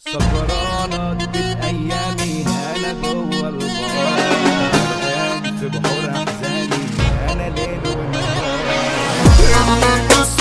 سكرانة ادت ايامي انا جوه البار، غرقان في بحور احزاني انا ليل ونهار.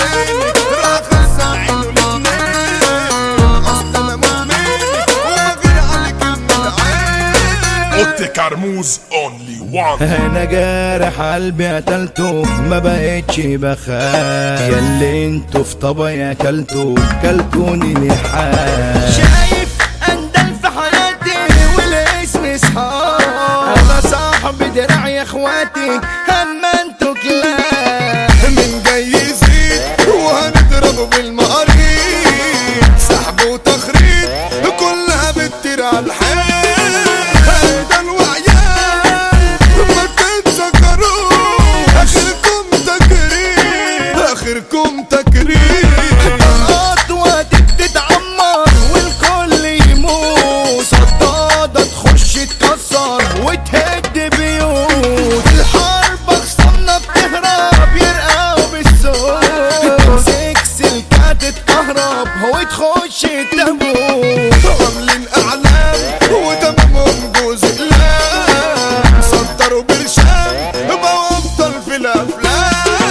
اوتي كرموز اونلي وان. انا جارح قلبي قتلته ما بقتش بخاف، ياللي انتوا في طبعي كلتوني لحال. شايف اندل في حياتي والاسم صحاب، انا صاحب دراع يا اخواتي اما انتوا كلاب. من جاي يزيد وهنضربه بالمقاريب، سحب وتخريب كلها بتطير على الحال. اخركم تكريم الخطوة تتعمر والكل يموت، صدادة تخش تكسر وتهد بيوت. الحرب اخصامنا بتهرب يرقعوا بالصوت، تمسك سلكة تتكهرب وتخش التابوت. عاملين اعلام وتمامهم جوز اقلام، صدروا برشام بقوا ابطال في الافلام.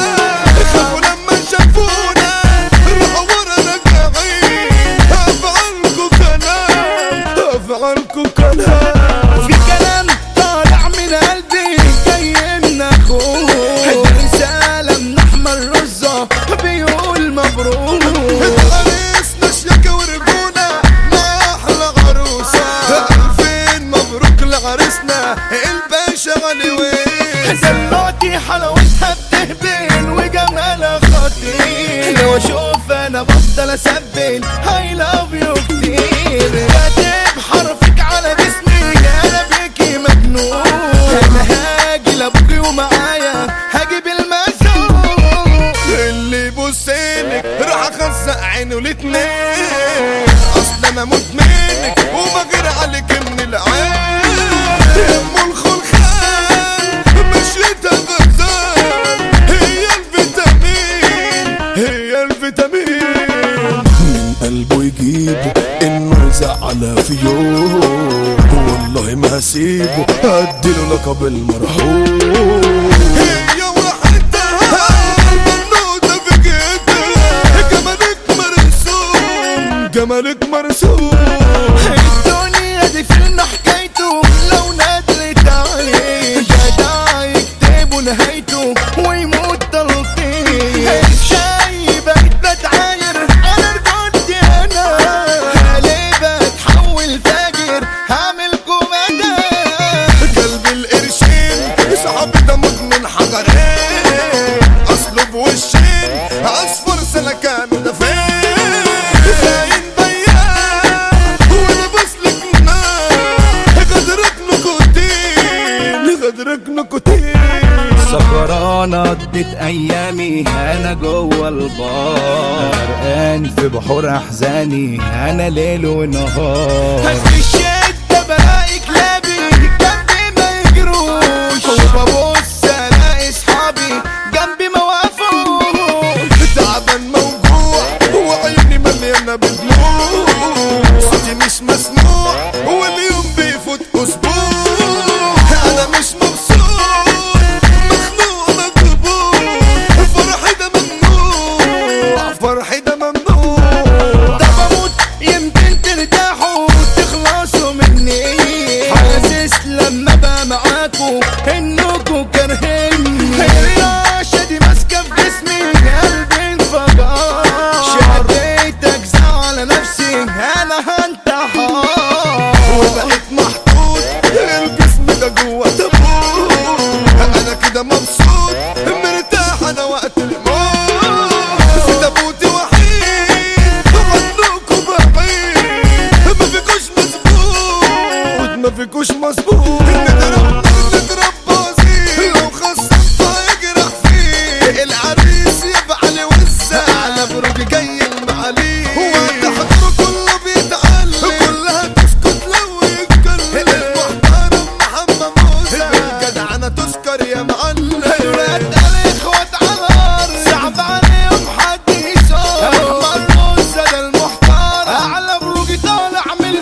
في كلام طالع من قلبي جاي من اخوك، رسالة من احمر رزة بيقول مبروك. عريسنا شياكة ورجولة مع احلى عروسة، 2000 مبروك لعريسنا الباشا غنيوي. دلوقتي حلاوتها بتهبل وجمالها خطير، لو اشوف انا بفضل اسبل I love you كتير. كاتب حرفك على جسمي انا بيكي مجنون، انا هاجي لابوكي ومعايا هجيب المسؤول. اللي يبصلك راح اخزق عينه الاتنين، اصل انا مدمنك وبغير عليك من العين. ام الخلخال مشيتها غزال، هي الفيتامين هي الفيتامين. من قلبه يجيبه انه يزعل في يوم، والله ما هسيبه اديله لقب المرحوم. هي وحدها البنوته في جدها، جمالك مرسوم جمالك مرسوم. الدنيا دي فيلم حكايته لو ندلت عليه، جدع يكتبوا نهايته ويموت تلطيف. شاي بقيت بتعاير انا رجعت انا، ليه بتحول فاجر هعمل كومادا. قلب القرشين صحابي ده مدمن حجرين، اصله بوشين اصفر سلكان ده فين. خاين بياع ولبس لك نار، غدرك نكوتين غدرك نكوتين. سكرانة ادت ايامي انا جوه البار، غرقان في بحور احزاني انا ليل ونهار. في الشدة بلاقي كلابي جنبي ما يجروش، وببص الاقي صحابي جنبي ما وقفوش. تعبان موجوع وعيني مليانة بدموع، صوتي مش مسموع واليوم بيفوت اسبوع. انا مش مبسوط مخنوق مكبوت، فرحي ده ممنوع فرحي ده ممنوع. ده بموت يمكن ترتاحوا وتخلصوا مني، حاسس لما بقى معاكوا انكوا كارهيني. الرياشة دي ماسكة في جسمي قلبي انفجر، شديت اجزاء على نفسي انا هنتحر. وبقيت محطوط الجسم ده جوه تابوت، انا كده مبسوط مرتاح انا وقت الموت. في تابوتي وحيد عنكوا بعيد، ما فيكوش مظبوط ما فيكوش مظبوط. نضرب بازي لو خصمت هيجرح فيه، العريس يبقى علي وزة على بروج جاي المعالي. وقت حضره كله بيتعلم كلها تسكت لو يتكلم. المحترم محمد موسى بالجدعنة تذكر يا معلم. الولاد الاخوات عمار صعب عليهم حد يسار، احمر موسى ده المحترم على بروج طالع من